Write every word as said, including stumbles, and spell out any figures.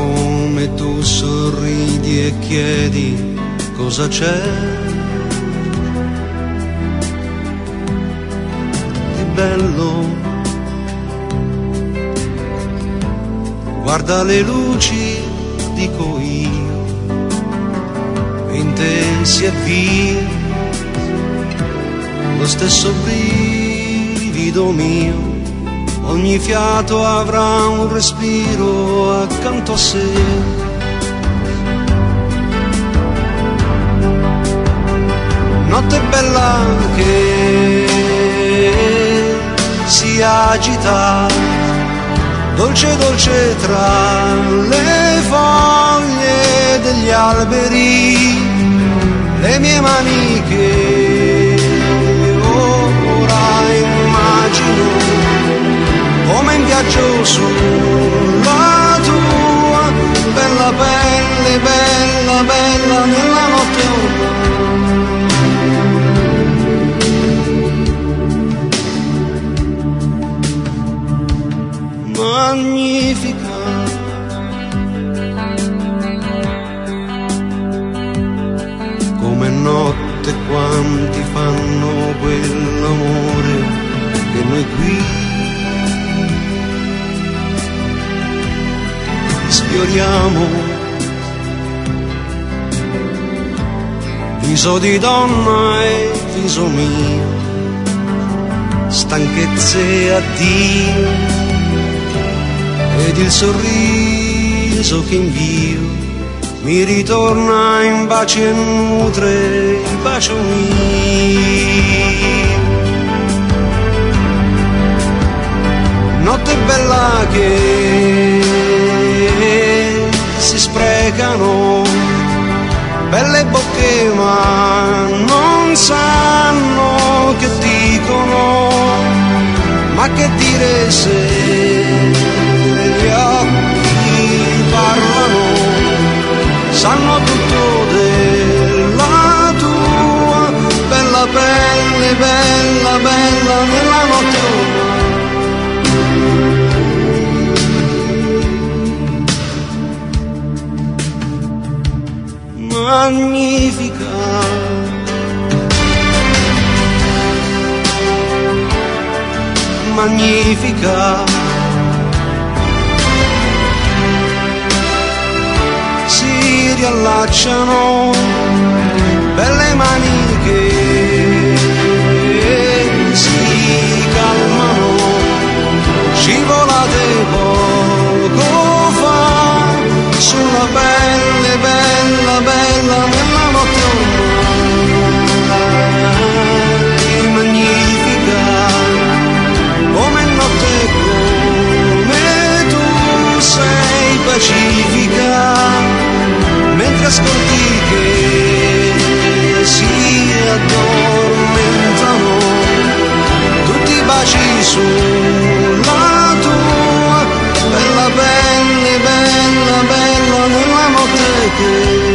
come tu sorridi e chiedi cosa c'è. È bello, guarda le luci, dico io, e in te si avvia lo stesso brivido mio. Ogni fiato avrà un respiro accanto a sé. Notte bella che si agita, dolce dolce tra le foglie degli alberi, le mie mani che ora immagino come in viaggio sulla tua bella pelle, bella, bella nella notte ormai magnifica. Come notte quanti fanno quell'amore che noi qui sfioriamo, viso di donna e viso mio, stanchezze e addio, ed il sorriso che invio mi ritorna in baci e nutre il bacio mio. Notte bella che si sprecano, belle bocche ma non sanno che dicono, ma che dire se gli occhi parlano, sanno tutto della tua bella pelle, bella, bella nella notte ormai. Magnifica, magnifica, si riallacciano belle mani che si calmano, scivolate poco fa sulla pelle, bella, bella nella notte ormai magnifica, come notte come tu sei pacifica, mentre ascolti che si addormentano tutti i baci sulla tua bella pelle, bella, bella nella notte che